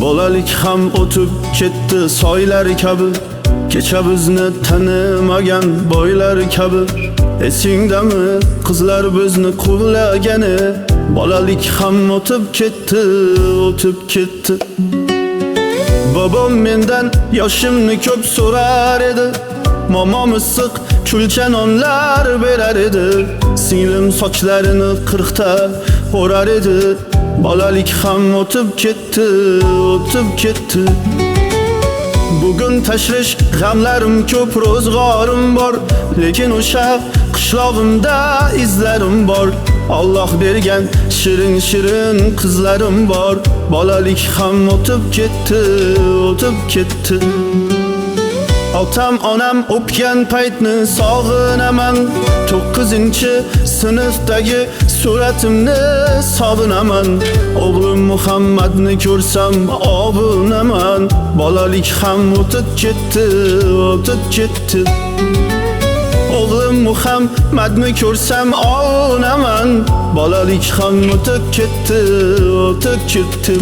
Bolalik ham o'tib ketdi soylar kabi, kecha bizni tanimagan boylar kabi. Esingdami qizlar bizni quvlagani? Bolalik ham o'tib ketdi, o'tib ketdi. Babam mendan yoshimni ko'p so'rar edi, momom issiq kulcha nonlar berar edi. Singlim sochlarini qirqta o'rar edi. Bolalik ham o'tib ketdi, o'tib ketdi. Bugun tashvish g'amlarim ko'p, ro'zg'orim bor, lekin o'sha qishlog'imda izlarim bor. Alloh bergan shirin shirin qizlarim bor. Bolalik ham o'tib ketdi, o'tib ketdi. Otam onam o'pgan paytni sog'inaman. 9-sinfdagi suratimni sog'inaman. O'g'lim Muhammadni ko'rsam obunaman. Bolalik ham o'tib ketdi, o'tib ketdi. O'g'lim Muhammadni ko'rsam obunaman. Bolalik ham o'tib ketdi, o'tib ketdi.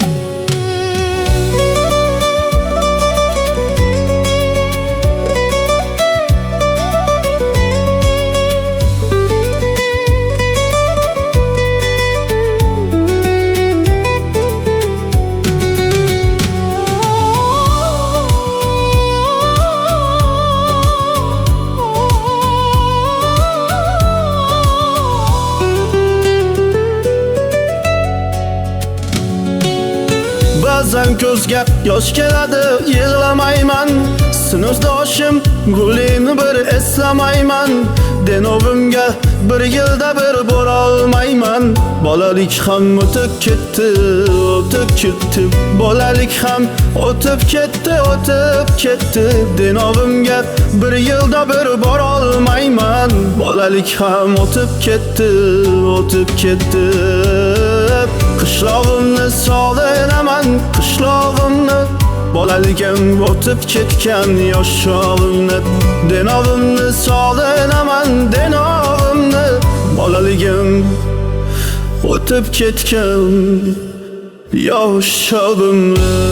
Ba'zan ko'zga yosh keladi, yig'lamayman. Sinfdoshim Gulini bir eslamayman. Denovimga bir yilda bir bora olmayman. Bolalik ham o'tib ketdi, o'tib ketdi. Bolalik ham o'tib ketdi, o'tib ketdi. Denovimga bir yilda bir bora olmayman. Bolalik ham o'tib ketdi, o'tib ketdi. Qishlog'imni sog'inaman, qishlog'imni. Bolaligim o'tib ketgan yosh chog'imni. Denovimni sog'inaman, denovimni. Bolaligim o'tib ketgan yosh chog'imni.